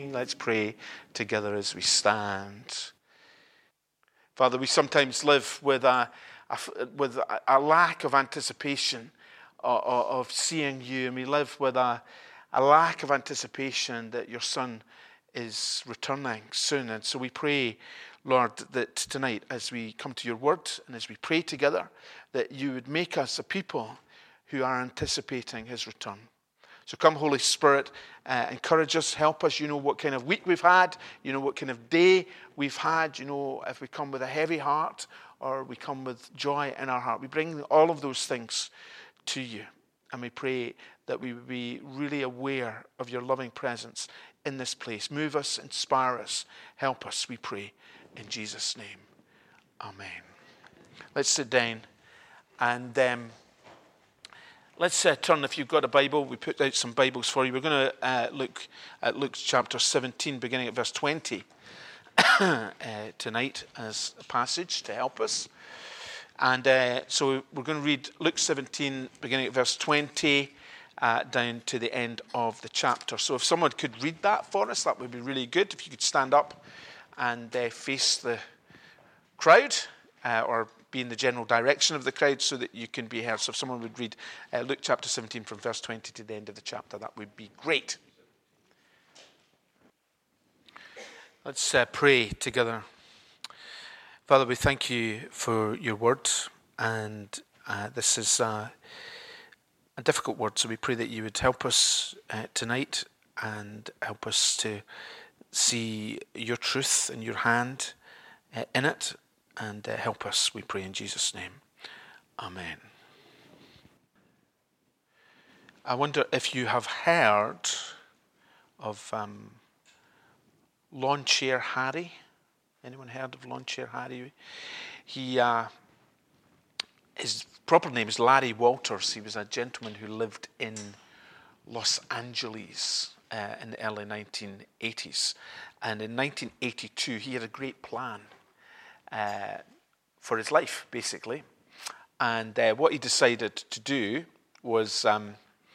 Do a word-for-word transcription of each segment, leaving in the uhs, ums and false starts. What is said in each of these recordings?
Let's pray together as we stand. Father, we sometimes live with a, a, with a lack of anticipation of, of seeing you, and we live with a, a lack of anticipation that your Son is returning soon. And so we pray, Lord, that tonight as we come to your word and as we pray together, that you would make us a people who are anticipating his return. So come, Holy Spirit, uh, encourage us, help us. You know what kind of week we've had. You know what kind of day we've had. You know, if we come with a heavy heart or we come with joy in our heart. We bring all of those things to you. And we pray that we would be really aware of your loving presence in this place. Move us, inspire us, help us, we pray. In Jesus' name, amen. Let's sit down and... Um, Let's uh, turn, if you've got a Bible, we put out some Bibles for you. We're going to uh, look at Luke chapter seventeen, beginning at verse twenty, uh, tonight as a passage to help us. And uh, so we're going to read Luke seventeen, beginning at verse twenty, uh, down to the end of the chapter. So if someone could read that for us, that would be really good. If you could stand up and uh, face the crowd, uh, or be in the general direction of the crowd so that you can be heard. So if someone would read uh, Luke chapter seventeen from verse twenty to the end of the chapter, that would be great. Let's uh, pray together. Father, we thank you for your word, and uh, this is uh, a difficult word, so we pray that you would help us uh, tonight and help us to see your truth and your hand uh, in it. And uh, help us, we pray in Jesus' name. Amen. I wonder if you have heard of um, Lawn Chair Harry. Anyone heard of Lawn Chair Harry? He, uh, his proper name is Larry Walters. He was a gentleman who lived in Los Angeles uh, in the early nineteen eighties. And in nineteen eighty-two, he had a great plan. Uh, for his life, basically. And uh, what he decided to do was um,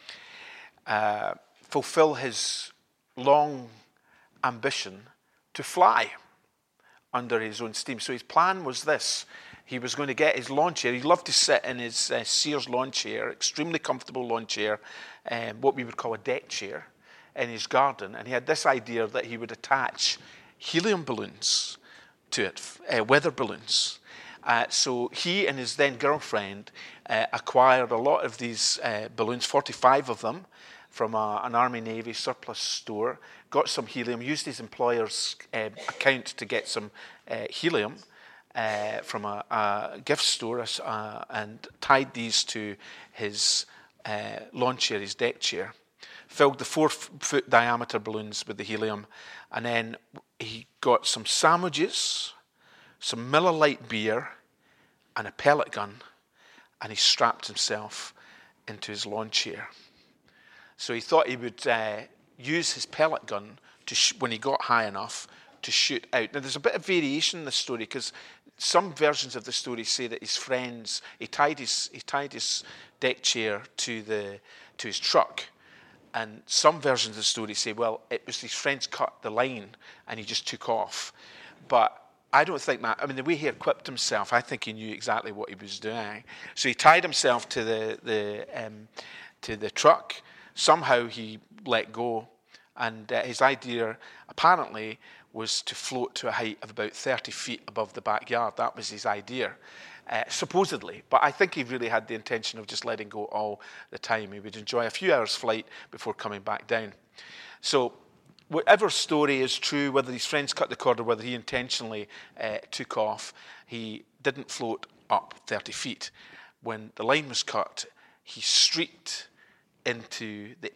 uh, fulfill his long ambition to fly under his own steam. So his plan was this. He was going to get his lawn chair. He loved to sit in his uh, Sears lawn chair, extremely comfortable lawn chair, um, what we would call a deck chair, in his garden. And he had this idea that he would attach helium balloons to it, uh, weather balloons. Uh, so he and his then girlfriend uh, acquired a lot of these uh, balloons, forty-five of them, from a, an Army Navy surplus store, got some helium, used his employer's uh, account to get some uh, helium uh, from a, a gift store, uh, and tied these to his uh, lawn chair, his deck chair, filled the four-foot diameter balloons with the helium, and then he got some sandwiches, some Miller Lite beer, and a pellet gun, and he strapped himself into his lawn chair. So he thought he would uh, use his pellet gun to sh- when he got high enough to shoot out. Now, there's a bit of variation in the story, because some versions of the story say that his friends, he tied his he tied his deck chair to the to his truck. And some versions of the story say, well, it was his friends cut the line and he just took off. But I don't think that. I mean, the way he equipped himself, I think he knew exactly what he was doing. So he tied himself to the the um, to the truck. Somehow he let go, and uh, his idea apparently was to float to a height of about thirty feet above the backyard. That was his idea. Uh, supposedly, but I think he really had the intention of just letting go all the time. He would enjoy a few hours flight before coming back down. So whatever story is true, whether his friends cut the cord or whether he intentionally uh, took off, he didn't float up thirty feet. When the line was cut, he streaked into the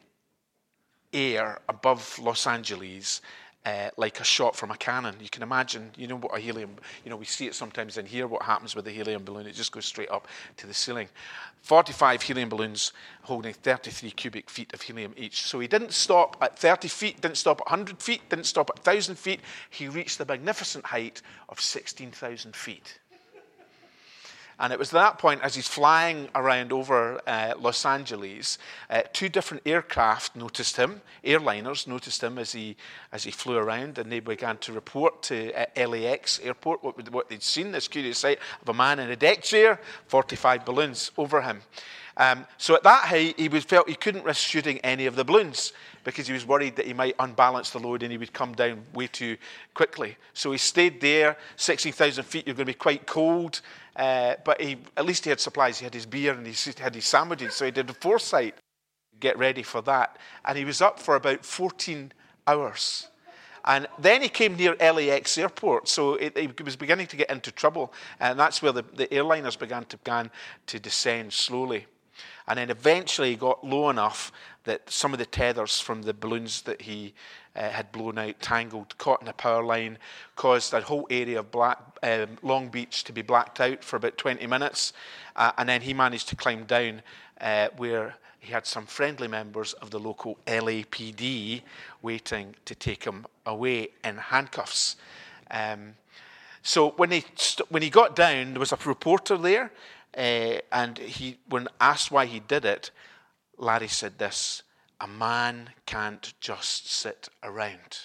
air above Los Angeles Uh, like a shot from a cannon. You can imagine, you know what a helium, you know, we see it sometimes in here, what happens with a helium balloon. It just goes straight up to the ceiling. forty-five helium balloons holding thirty-three cubic feet of helium each. So he didn't stop at thirty feet, didn't stop at one hundred feet, didn't stop at one thousand feet. He reached the magnificent height of sixteen thousand feet. And it was at that point, as he's flying around over uh, Los Angeles, uh, two different aircraft noticed him, airliners noticed him as he as he flew around, and they began to report to uh, L A X airport what, what they'd seen, this curious sight of a man in a deck chair, forty-five balloons over him. Um, so at that height, he was, felt he couldn't risk shooting any of the balloons because he was worried that he might unbalance the load and he would come down way too quickly. So he stayed there, sixteen thousand feet, you're going to be quite cold, uh, but he, at least he had supplies. He had his beer and he had his sandwiches, so he did the foresight, get ready for that. And he was up for about fourteen hours. And then he came near L A X airport, so it, it was beginning to get into trouble, and that's where the, the airliners began to, began to descend slowly. And then eventually he got low enough that some of the tethers from the balloons that he uh, had blown out tangled, caught in a power line, caused that whole area of Black, um, Long Beach to be blacked out for about twenty minutes. Uh, and then he managed to climb down uh, where he had some friendly members of the local L A P D waiting to take him away in handcuffs. Um, so when he, st- when he got down, there was a reporter there. Uh, and he, when asked why he did it, Larry said this: "A man can't just sit around."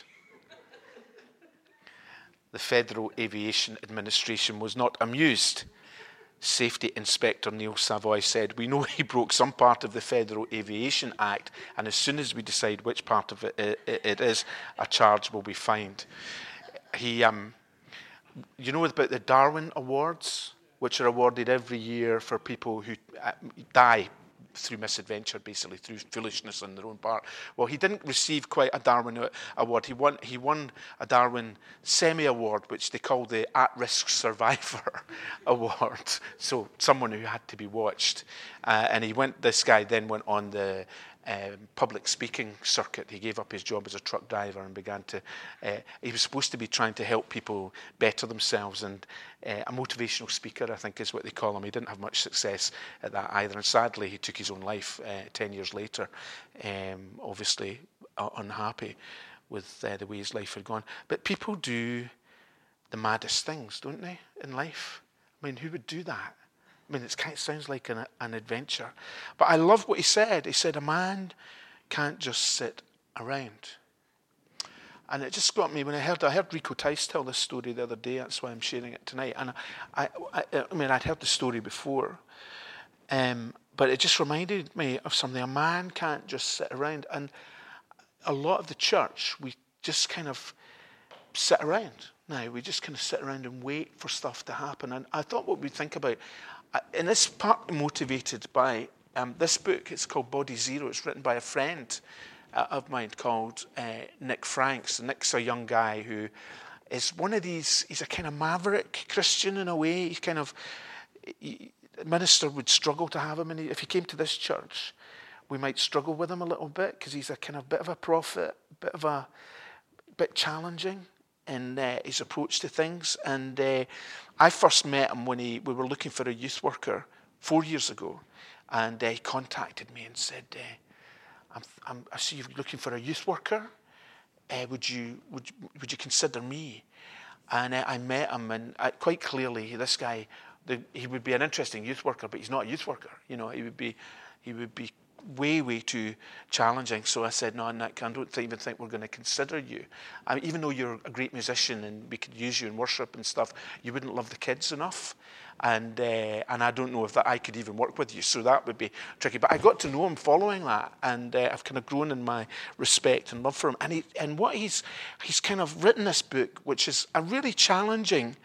The Federal Aviation Administration was not amused. Safety Inspector Neil Savoy said, "We know he broke some part of the Federal Aviation Act, and as soon as we decide which part of it it is, a charge will be fined." He, um, you know about the Darwin Awards, which are awarded every year for people who uh, die through misadventure, basically through foolishness on their own part. Well, he didn't receive quite a Darwin award. He won. He won a Darwin semi-award, which they call the At-Risk Survivor Award. So someone who had to be watched. Uh, and he went. This guy then went on the Um, public speaking circuit. He gave up his job as a truck driver and began to, uh, he was supposed to be trying to help people better themselves, and uh, a motivational speaker, I think is what they call him. He didn't have much success at that either, and sadly he took his own life uh, ten years later, um, obviously uh, unhappy with uh, the way his life had gone. But people do the maddest things, don't they, in life? I mean, who would do that? I mean, it's, it sounds like an, an adventure. But I love what he said. He said, a man can't just sit around. And it just got me when I heard I heard Rico Tice tell this story the other day. That's why I'm sharing it tonight. And I, I, I mean, I'd heard the story before. Um, but it just reminded me of something. A man can't just sit around. And a lot of the church, we just kind of sit around. Now, we just kind of sit around and wait for stuff to happen. And I thought what we'd think about, and this part motivated by um, this book. It's called Body Zero. It's written by a friend uh, of mine called uh, Nick Franks. Nick's a young guy who is one of these, he's a kind of maverick Christian in a way. He's kind of, he, a minister would struggle to have him. And he, if he came to this church, we might struggle with him a little bit because he's a kind of bit of a prophet, bit of a, bit challenging in uh, his approach to things. And uh, I first met him when he, we were looking for a youth worker four years ago. And uh, he contacted me and said, uh, I'm, I'm, I see you're looking for a youth worker. Uh, would you would would you consider me? And uh, I met him, and uh, quite clearly, this guy, the, he would be an interesting youth worker, but he's not a youth worker. You know, he would be he would be way, way too challenging. So I said, no, Nick, I don't even think we're going to consider you. I mean, even though you're a great musician and we could use you in worship and stuff, you wouldn't love the kids enough. And uh, and I don't know if that I could even work with you. So that would be tricky. But I got to know him following that, and uh, I've kind of grown in my respect and love for him. And he, and what he's he's kind of written this book, which is a really challenging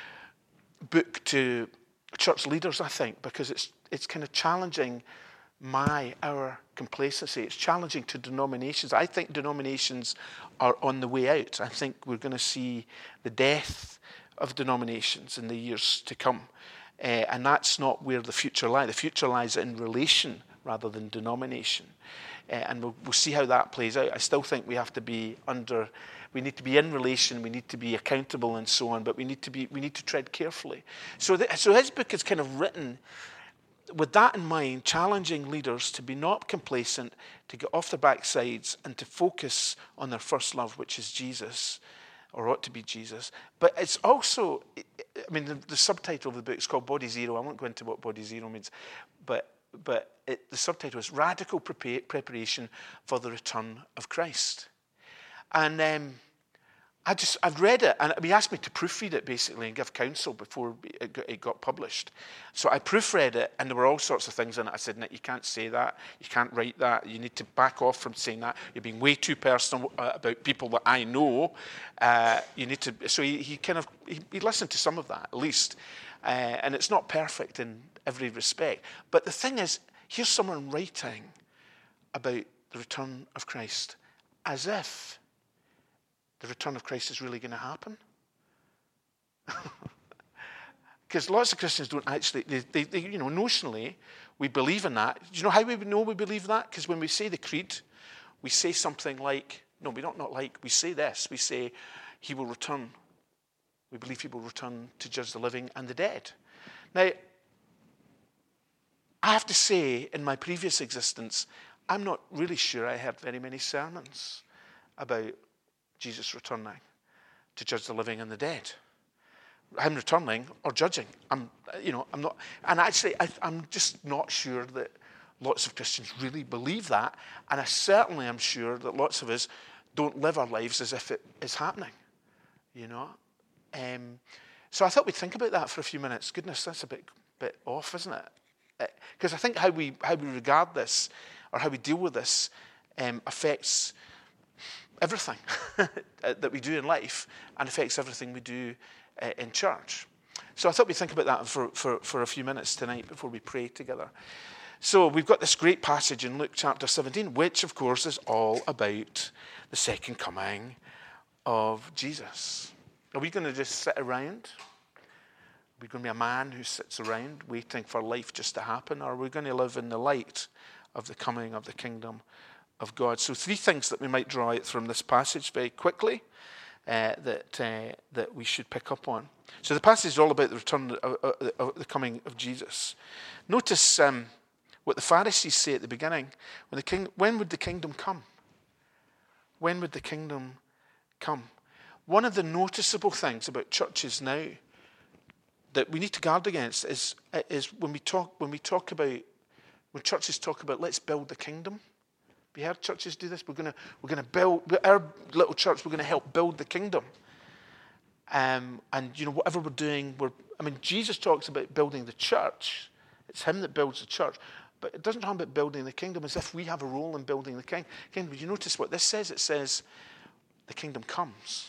book to church leaders, I think, because it's it's kind of challenging my, our complacency. It's challenging to denominations. I think denominations are on the way out. I think we're going to see the death of denominations in the years to come. Uh, and that's not where the future lies. The future lies in relation rather than denomination. Uh, and we'll, we'll see how that plays out. I still think we have to be under, we need to be in relation, we need to be accountable and so on, but we need to be, we need to tread carefully. So, the, so his book is kind of written with that in mind, challenging leaders to be not complacent, to get off their backsides and to focus on their first love, which is Jesus, or ought to be Jesus. But it's also, I mean, the, the subtitle of the book is called Body Zero. I won't go into what Body Zero means, but but it, the subtitle is Radical Prepa- Preparation for the Return of Christ. And um, I just, I've read it, and he asked me to proofread it basically and give counsel before it got, it got published. So I proofread it, and there were all sorts of things in it. I said, Nick, you can't say that. You can't write that. You need to back off from saying that. You're being way too personal uh, about people that I know. Uh, you need to. So he, he kind of he, he listened to some of that at least, uh, and it's not perfect in every respect. But the thing is, here's someone writing about the return of Christ as if the return of Christ is really going to happen. Because lots of Christians don't actually, they, they, they, you know, notionally, we believe in that. Do you know how we know we believe that? Because when we say the creed, we say something like, no, we don't not like, we say this. We say, he will return. We believe he will return to judge the living and the dead. Now, I have to say, in my previous existence, I'm not really sure I heard very many sermons about Jesus returning to judge the living and the dead. Him returning or judging. I'm, you know, I'm not, and actually, I, I'm just not sure that lots of Christians really believe that. And I certainly am sure that lots of us don't live our lives as if it is happening. You know, um, so I thought we'd think about that for a few minutes. Goodness, that's a bit, bit off, isn't it? Because I think how we how we regard this or how we deal with this um, affects everything that we do in life and affects everything we do uh, in church. So I thought we'd think about that for, for, for a few minutes tonight before we pray together. So we've got this great passage in Luke chapter seventeen, which of course is all about the second coming of Jesus. Are we going to just sit around? Are we going to be a man who sits around waiting for life just to happen? Or are we going to live in the light of the coming of the kingdom of God? So three things that we might draw out from this passage very quickly uh, that uh, that we should pick up on. So the passage is all about the return of, of, of the coming of Jesus. Notice um, what the Pharisees say at the beginning. When the king, when would the kingdom come? When would the kingdom come? One of the noticeable things about churches now that we need to guard against is is when we talk when we talk about when churches talk about let's build the kingdom. Have you heard churches do this? We're going to we're going to build our little church. We're going to help build the kingdom. Um, and you know whatever we're doing, we're. I mean, Jesus talks about building the church. It's him that builds the church, but it doesn't talk about building the kingdom as if we have a role in building the king- kingdom. Did you notice what this says? It says the kingdom comes,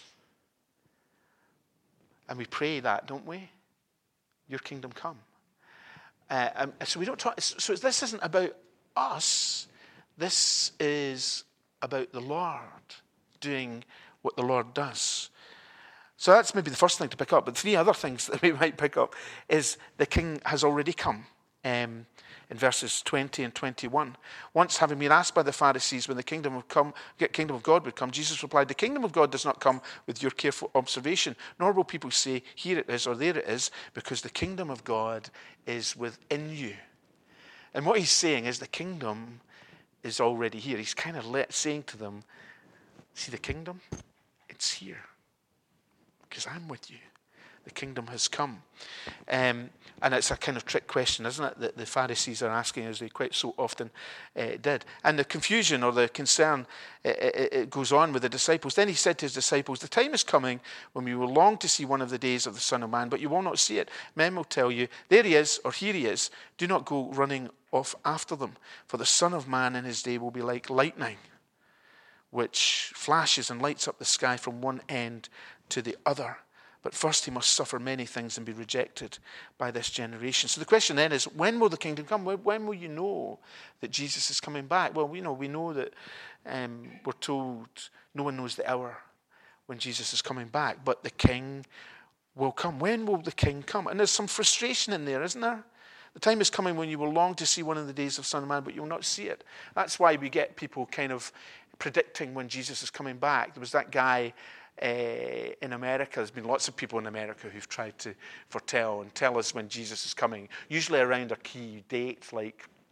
and we pray that, don't we? Your kingdom come. Uh, um, so we don't talk. So this isn't about us. This is about the Lord doing what the Lord does. So that's maybe the first thing to pick up. But three other things that we might pick up is the king has already come. Um, in verses twenty and twenty-one. Once having been asked by the Pharisees when the kingdom of come, kingdom of God would come, Jesus replied, the kingdom of God does not come with your careful observation, nor will people say, here it is or there it is, because the kingdom of God is within you. And what he's saying is the kingdom is already here. He's kind of let, saying to them, see the kingdom? It's here. Because I'm with you. The kingdom has come. Um, and it's a kind of trick question, isn't it, that the Pharisees are asking, as they quite so often uh, did. And the confusion or the concern, uh, it, it goes on with the disciples. Then he said to his disciples, the time is coming when we will long to see one of the days of the Son of Man, but you will not see it. Men will tell you, there he is, or here he is. Do not go running off after them, for the Son of Man in his day will be like lightning, which flashes and lights up the sky from one end to the other. But first he must suffer many things and be rejected by this generation. So the question then is, when will the kingdom come? When will you know that Jesus is coming back? Well, we know we know that um, we're told no one knows the hour when Jesus is coming back, but the king will come. When will the king come? And there's some frustration in there, isn't there? The time is coming when you will long to see one of the days of Son of Man, but you will not see it. That's why we get people kind of predicting when Jesus is coming back. There was that guy Uh, in America. There's been lots of people in America who've tried to foretell and tell us when Jesus is coming, usually around a key date like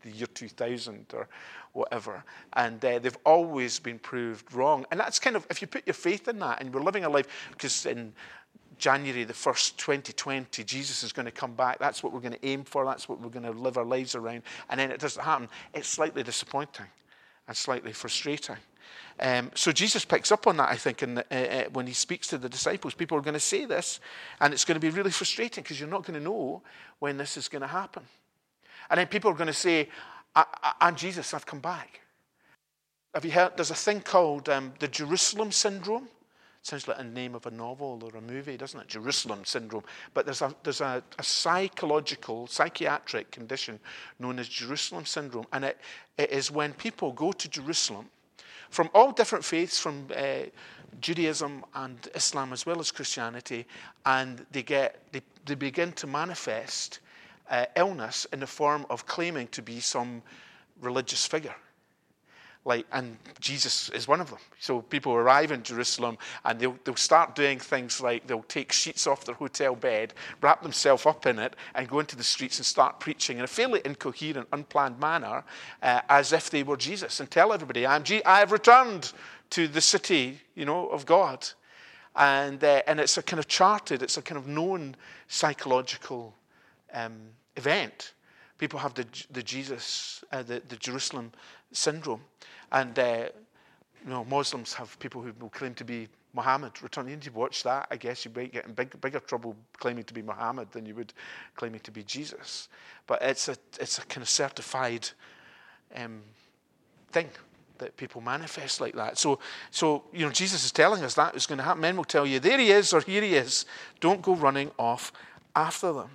the year two thousand or whatever. And uh, they've always been proved wrong. And that's kind of, if you put your faith in that, and we're living a life, because in January the first, twenty twenty, Jesus is going to come back. That's what we're going to aim for. That's what we're going to live our lives around. And then it doesn't happen. It's slightly disappointing and slightly frustrating. Um, so Jesus picks up on that, I think, in the, uh, uh, when he speaks to the disciples. People are going to say this, and it's going to be really frustrating because you're not going to know when this is going to happen. And then people are going to say, I, I, I'm Jesus, I've come back. Have you heard? There's a thing called um, the Jerusalem syndrome. Sounds like a name of a novel or a movie, doesn't it? Jerusalem syndrome. But there's a there's a, a psychological, psychiatric condition known as Jerusalem syndrome. And it, it is when people go to Jerusalem from all different faiths, from uh, Judaism and Islam as well as Christianity, and they get they, they begin to manifest uh, illness in the form of claiming to be some religious figure. Like, and Jesus is one of them. So people arrive in Jerusalem and they'll, they'll start doing things like they'll take sheets off their hotel bed, wrap themselves up in it, and go into the streets and start preaching in a fairly incoherent, unplanned manner, uh, as if they were Jesus, and tell everybody, I'm G- I have returned to the city, you know, of God. And uh, and it's a kind of charted, it's a kind of known psychological um, event. People have the the Jesus, uh, the, the Jerusalem syndrome. And uh, you know, Muslims have people who will claim to be Muhammad returning. If you watch that, I guess you might get in big, bigger trouble claiming to be Muhammad than you would claiming to be Jesus. But it's a it's a kind of certified um, thing that people manifest like that. So, so you know, Jesus is telling us that is going to happen. Men will tell you, there he is, or here he is. Don't go running off after them.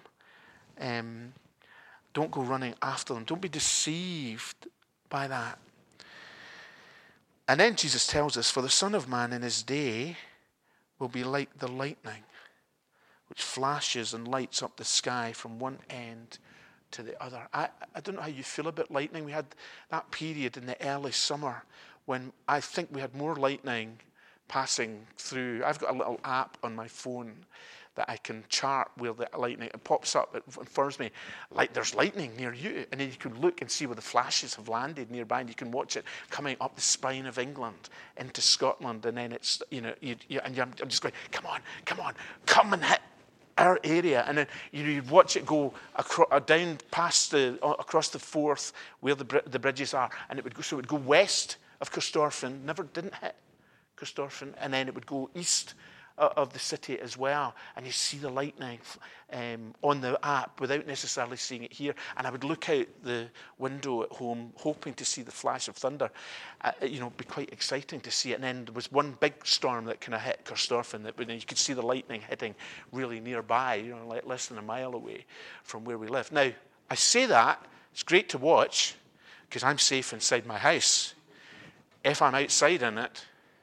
Um, don't go running after them. Don't be deceived by that. And then Jesus tells us, for the Son of Man in his day will be like the lightning, which flashes and lights up the sky from one end to the other. I, I don't know how you feel about lightning. We had that period in the early summer when I think we had more lightning passing through. I've got a little app on my phone that I can chart where the lightning, it pops up, it informs me, like there's lightning near you. And then you can look and see where the flashes have landed nearby, and you can watch it coming up the spine of England into Scotland. And then it's, you know, you, you, and I'm just going, come on, come on, come and hit our area. And then you know, you'd watch it go across, down past the, across the Forth where the, the bridges are. And it would go, so it would go west of Corstorphine, never didn't hit Corstorphine, and then it would go east of the city as well, and you see the lightning um, on the app without necessarily seeing it here. And I would look out the window at home hoping to see the flash of thunder. Uh, you know, it'd be quite exciting to see it. And then there was one big storm that kind of hit Corstorphine that you could see the lightning hitting really nearby, you know, like less than a mile away from where we live. Now, I say that, it's great to watch because I'm safe inside my house. If I'm outside in it,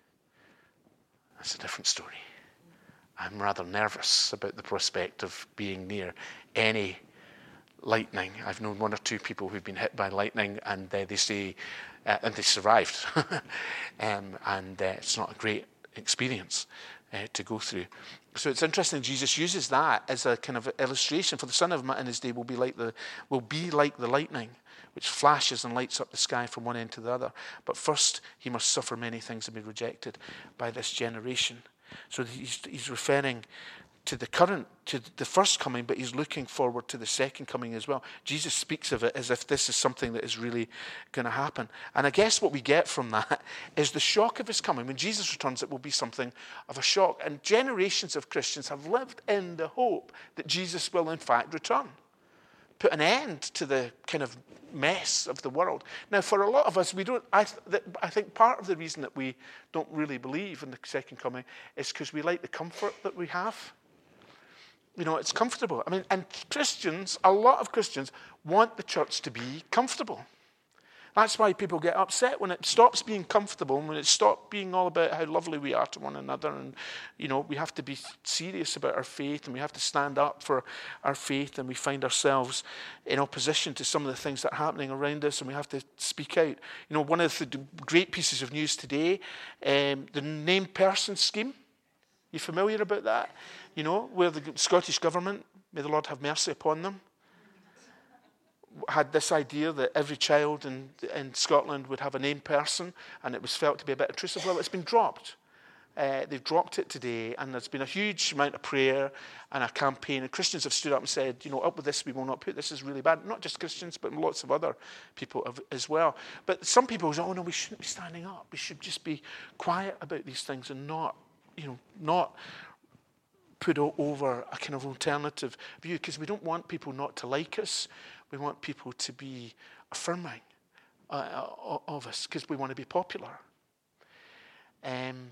that's a different story. I'm rather nervous about the prospect of being near any lightning. I've known one or two people who've been hit by lightning, and uh, they say, uh, and they survived. um, and uh, it's not a great experience uh, to go through. So it's interesting. Jesus uses that as a kind of illustration. For the Son of Man in his day will be like the will be like the lightning, which flashes and lights up the sky from one end to the other. But first, he must suffer many things and be rejected by this generation. So he's, he's referring to the current, to the first coming, but he's looking forward to the second coming as well. Jesus speaks of it as if this is something that is really going to happen. And I guess what we get from that is the shock of his coming. When Jesus returns, it will be something of a shock. And generations of Christians have lived in the hope that Jesus will in fact return, put an end to the kind of mess of the world. Now, for a lot of us, we don't. I, th- I think part of the reason that we don't really believe in the second coming is because we like the comfort that we have. You know, it's comfortable. I mean, and Christians, a lot of Christians want the church to be comfortable. That's why people get upset when it stops being comfortable, and when it stops being all about how lovely we are to one another. And, you know, we have to be serious about our faith, and we have to stand up for our faith, and we find ourselves in opposition to some of the things that are happening around us, and we have to speak out. You know, one of the great pieces of news today, um, the named person scheme. You familiar about that? You know, where the Scottish government, may the Lord have mercy upon them, had this idea that every child in, in Scotland would have a named person, and it was felt to be a bit intrusive. Well, it's been dropped. Uh, they've dropped it today, and there's been a huge amount of prayer and a campaign, and Christians have stood up and said, you know, up with this, we will not put this, is really bad. Not just Christians, but lots of other people have, as well. But some people say, oh no, we shouldn't be standing up. We should just be quiet about these things and not, you know, not put over a kind of alternative view, because we don't want people not to like us. We want people to be affirming uh, of us, because we want to be popular. Um,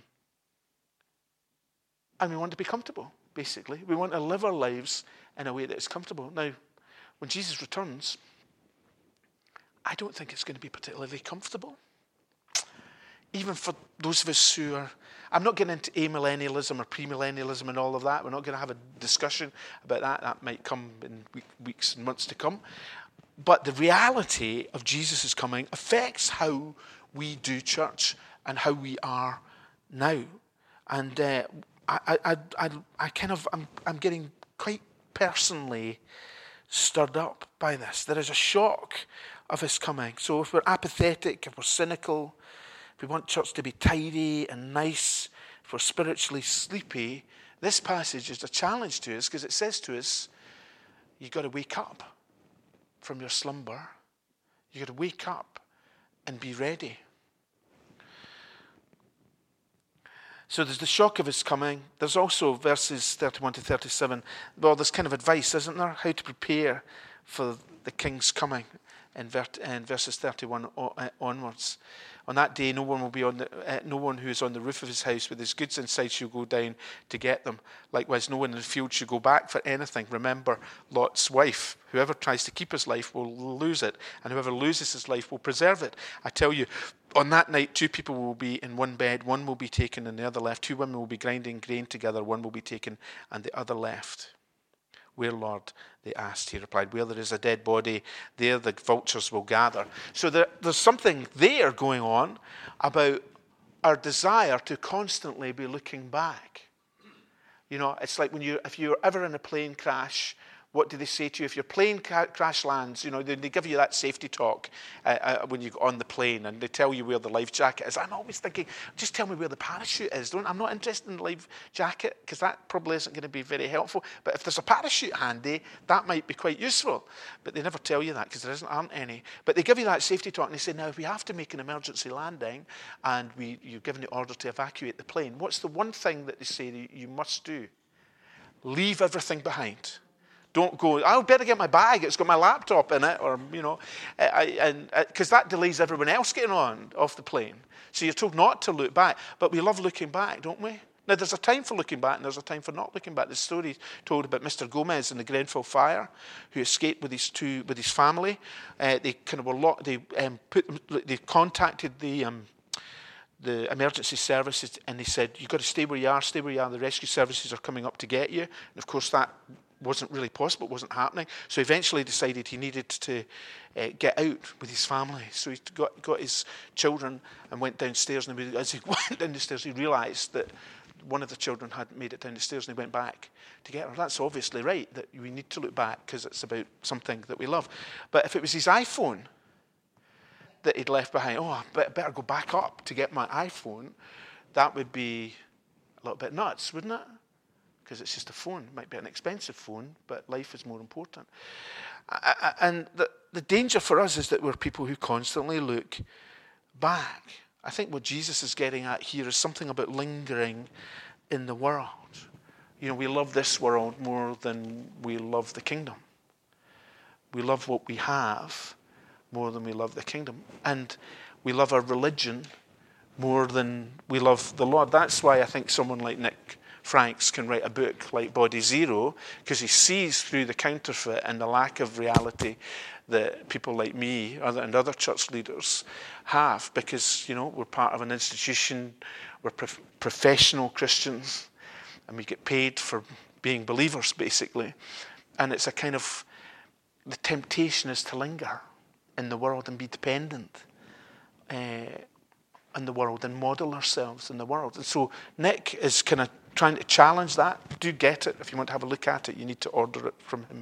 And we want to be comfortable, basically. We want to live our lives in a way that is comfortable. Now, when Jesus returns, I don't think it's going to be particularly comfortable. Even for those of us who are... I'm not getting into amillennialism or premillennialism and all of that. We're not going to have a discussion about that. That might come in weeks and months to come. But the reality of Jesus' coming affects how we do church and how we are now. And... Uh, I, I, I, I kind of, I'm, I'm getting quite personally stirred up by this. There is a shock of his coming. So if we're apathetic, if we're cynical, if we want church to be tidy and nice, if we're spiritually sleepy, this passage is a challenge to us, because it says to us, you've got to wake up from your slumber. You've got to wake up and be ready. So there's the shock of his coming. There's also verses thirty-one to thirty-seven. Well, there's kind of advice, isn't there? How to prepare for the king's coming in, vert- in verses thirty-one onwards. On that day, no one will be on the, uh, no one who is on the roof of his house with his goods inside shall go down to get them. Likewise, no one in the field should go back for anything. Remember Lot's wife. Whoever tries to keep his life will lose it, and whoever loses his life will preserve it. I tell you, on that night, two people will be in one bed. One will be taken and the other left. Two women will be grinding grain together. One will be taken and the other left. Where, Lord? They asked. He replied, where there is a dead body, there the vultures will gather. So there, there's something there going on about our desire to constantly be looking back. You know, it's like when you, if you're ever in a plane crash, what do they say to you? If your plane ca- crash lands, you know, they, they give you that safety talk uh, uh, when you're on the plane, and they tell you where the life jacket is. I'm always thinking, just tell me where the parachute is. Don't, I'm not interested in the life jacket, because that probably isn't going to be very helpful. But if there's a parachute handy, that might be quite useful. But they never tell you that, because there isn't, aren't any. But they give you that safety talk, and they say, now, if we have to make an emergency landing, and we, you're given the order to evacuate the plane, what's the one thing that they say that you must do? Leave everything behind. Don't go, I better get my bag, it's got my laptop in it, or, you know, I, and because that delays everyone else getting on off the plane. So you're told not to look back, but we love looking back, don't we? Now, there's a time for looking back, and there's a time for not looking back. The story told about Mister Gomez in the Grenfell fire, who escaped with his two, with his family. Uh, they kind of were locked, they um, put them, they contacted the um, the emergency services, and they said, you've got to stay where you are, stay where you are, the rescue services are coming up to get you. And of course, that wasn't really possible, it wasn't happening. So eventually decided he needed to uh, get out with his family. So he got, got his children and went downstairs, and as he went down the stairs, he realised that one of the children hadn't made it down the stairs, and he went back to get her. That's obviously right, that we need to look back, because it's about something that we love. But if it was his iPhone that he'd left behind, oh, I better go back up to get my iPhone, that would be a little bit nuts, wouldn't it? Because it's just a phone. It might be an expensive phone, but life is more important. And the, the danger for us is that we're people who constantly look back. I think what Jesus is getting at here is something about lingering in the world. You know, we love this world more than we love the kingdom. We love what we have more than we love the kingdom. And we love our religion more than we love the Lord. That's why I think someone like Nick Franks can write a book like Body Zero, because he sees through the counterfeit and the lack of reality that people like me and other church leaders have, because, you know, we're part of an institution, we're prof- professional Christians, and we get paid for being believers, basically. And it's a kind of, the temptation is to linger in the world and be dependent uh, in the world and model ourselves in the world. And so Nick is kind of trying to challenge that. Do get it. If you want to have a look at it, you need to order it from him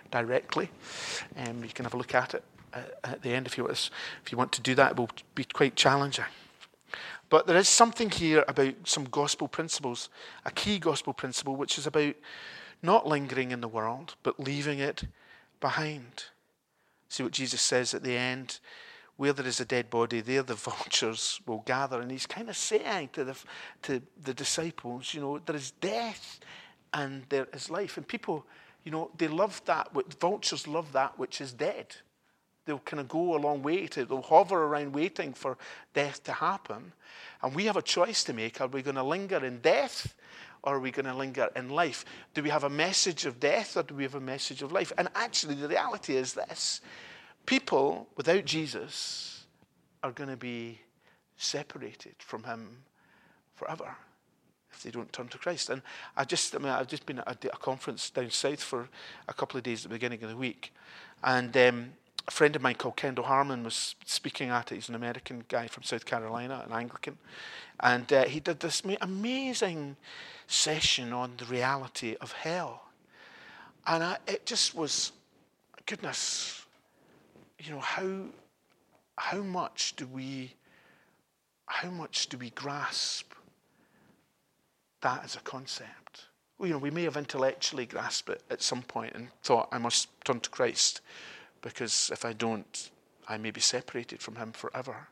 directly. Um, you can have a look at it at the end if you want, if you want to do that. It will be quite challenging. But there is something here about some gospel principles, a key gospel principle, which is about not lingering in the world, but leaving it behind. See what Jesus says at the end, where there is a dead body, there the vultures will gather. And he's kind of saying to the, to the disciples, you know, there is death and there is life. And people, you know, they love that, vultures love that which is dead. They'll kind of go a long way to, they'll hover around waiting for death to happen. And we have a choice to make. Are we going to linger in death or are we going to linger in life? Do we have a message of death or do we have a message of life? And actually the reality is this. People without Jesus are going to be separated from him forever if they don't turn to Christ. And I just, I mean, I've just been at a conference down south for a couple of days at the beginning of the week. And um, a friend of mine called Kendall Harmon was speaking at it. He's an American guy from South Carolina, an Anglican. And uh, he did this amazing session on the reality of hell. And I, it just was, goodness, you know, how how much do we how much do we grasp that as a concept? Well, you know, we may have intellectually grasped it at some point and thought, I must turn to Christ, because if I don't, I may be separated from him forever.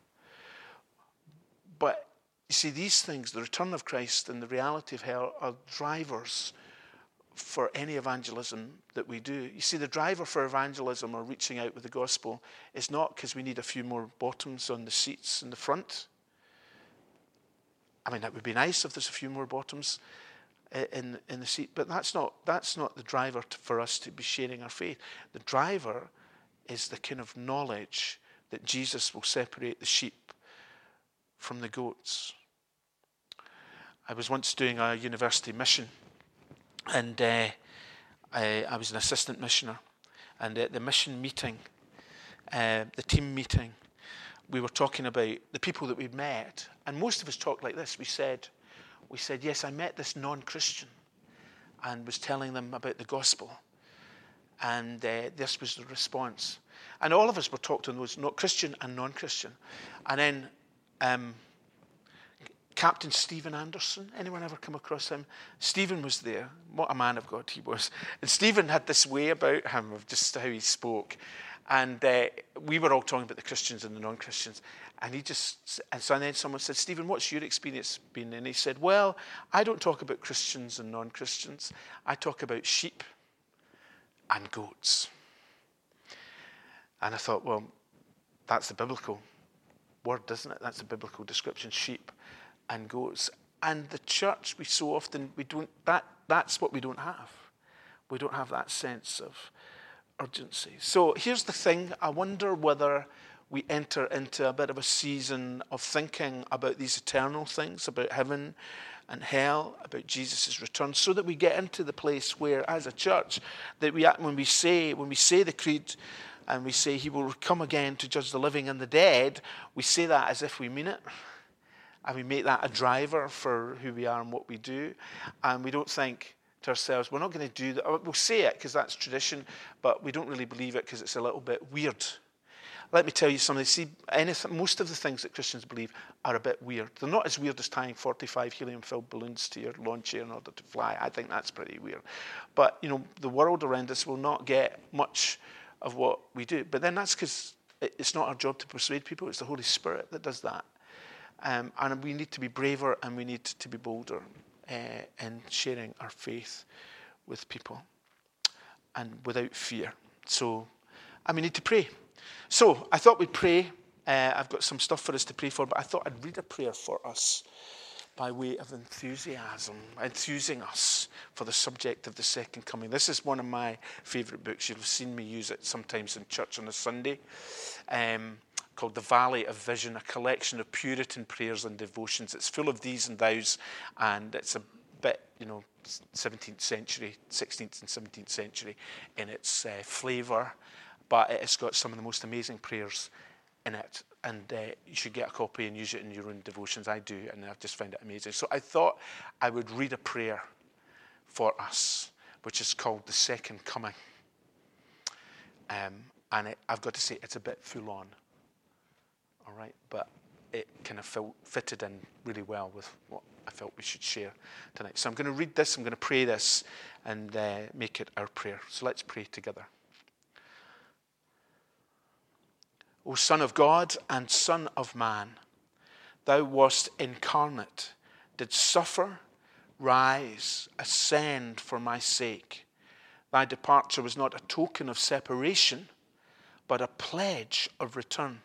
But you see, these things, the return of Christ and the reality of hell, are drivers for any evangelism that we do. You see, the driver for evangelism or reaching out with the gospel is not because we need a few more bottoms on the seats in the front. I mean, that would be nice if there's a few more bottoms in in the seat, but that's not that's not the driver to, for us to be sharing our faith. The driver is the kind of knowledge that Jesus will separate the sheep from the goats. I was once doing a university mission, and uh, I, I was an assistant missioner. And at the mission meeting, uh, the team meeting, we were talking about the people that we'd met. And most of us talked like this. We said, we said, yes, I met this non-Christian and was telling them about the gospel. And uh, this was the response. And all of us were talking to those not Christian and non-Christian. And then um, Captain Stephen Anderson, anyone ever come across him? Stephen was there. What a man of God he was. And Stephen had this way about him of just how he spoke. And uh, we were all talking about the Christians and the non-Christians. And he just, and so and then someone said, Stephen, what's your experience been? And he said, well, I don't talk about Christians and non-Christians. I talk about sheep and goats. And I thought, well, that's the biblical word, isn't it? That's a biblical description, sheep and goats. And the church, we so often, we don't, that that's what we don't have. We don't have that sense of urgency. So here's the thing. I wonder whether we enter into a bit of a season of thinking about these eternal things, about heaven and hell, about Jesus' return, so that we get into the place where, as a church, that we, when we say, when we say the creed, and we say he will come again to judge the living and the dead, we say that as if we mean it. And we make that a driver for who we are and what we do. And we don't think to ourselves, we're not going to do that. We'll say it because that's tradition, but we don't really believe it because it's a little bit weird. Let me tell you something. See, anything, most of the things that Christians believe are a bit weird. They're not as weird as tying forty-five helium-filled balloons to your lawn chair in order to fly. I think that's pretty weird. But, you know, the world around us will not get much of what we do. But then that's because it's not our job to persuade people. It's the Holy Spirit that does that. Um, and we need to be braver and we need to be bolder uh, in sharing our faith with people and without fear. So, and we need to pray. So I thought we'd pray. Uh, I've got some stuff for us to pray for, but I thought I'd read a prayer for us by way of enthusiasm, enthusing us for the subject of the second coming. This is one of my favourite books. You'll have seen me use it sometimes in church on a Sunday, um, called The Valley of Vision, a collection of Puritan prayers and devotions. It's full of these and thous, and it's a bit, you know, seventeenth century, sixteenth and seventeenth century in its uh, flavour, but it's got some of the most amazing prayers in it, and uh, you should get a copy and use it in your own devotions. I do, and I've just found it amazing. So I thought I would read a prayer for us, which is called The Second Coming. Um, and it, I've got to say, it's a bit full on. All right, but it kind of felt, fitted in really well with what I felt we should share tonight. So I'm going to read this, I'm going to pray this, and uh, make it our prayer. So let's pray together. O Son of God and Son of Man, thou wast incarnate, didst suffer, rise, ascend for my sake. Thy departure was not a token of separation, but a pledge of return.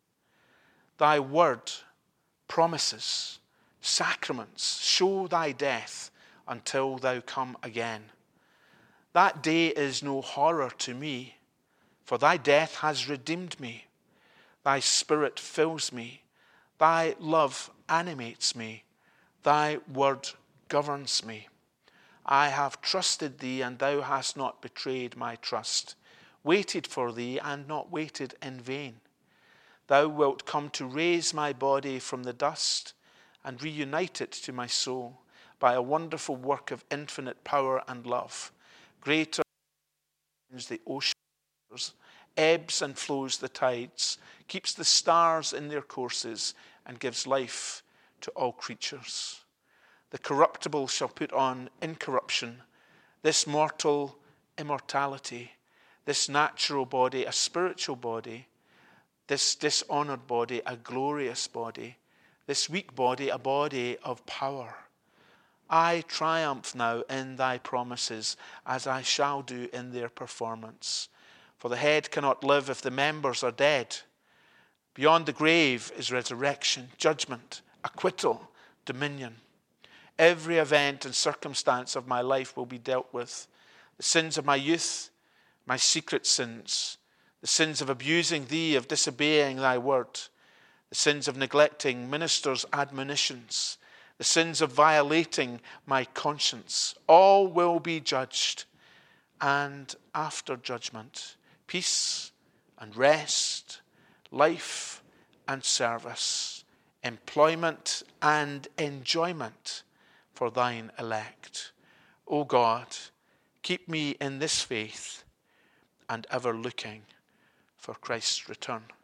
Thy word, promises, sacraments show thy death until thou come again. That day is no horror to me, for thy death has redeemed me. Thy spirit fills me, thy love animates me, thy word governs me. I have trusted thee, and thou hast not betrayed my trust, waited for thee, and not waited in vain. Thou wilt come to raise my body from the dust and reunite it to my soul by a wonderful work of infinite power and love. Greater than the oceans, ebbs and flows the tides, keeps the stars in their courses, and gives life to all creatures. The corruptible shall put on incorruption, this mortal immortality, this natural body a spiritual body, this dishonored body a glorious body, this weak body a body of power. I triumph now in thy promises, as I shall do in their performance. For the head cannot live if the members are dead. Beyond the grave is resurrection, judgment, acquittal, dominion. Every event and circumstance of my life will be dealt with. The sins of my youth, my secret sins, the sins of abusing thee, of disobeying thy word, the sins of neglecting ministers' admonitions, the sins of violating my conscience, all will be judged. And after judgment, peace and rest, life and service, employment and enjoyment for thine elect. O God, keep me in this faith and ever looking for Christ's return.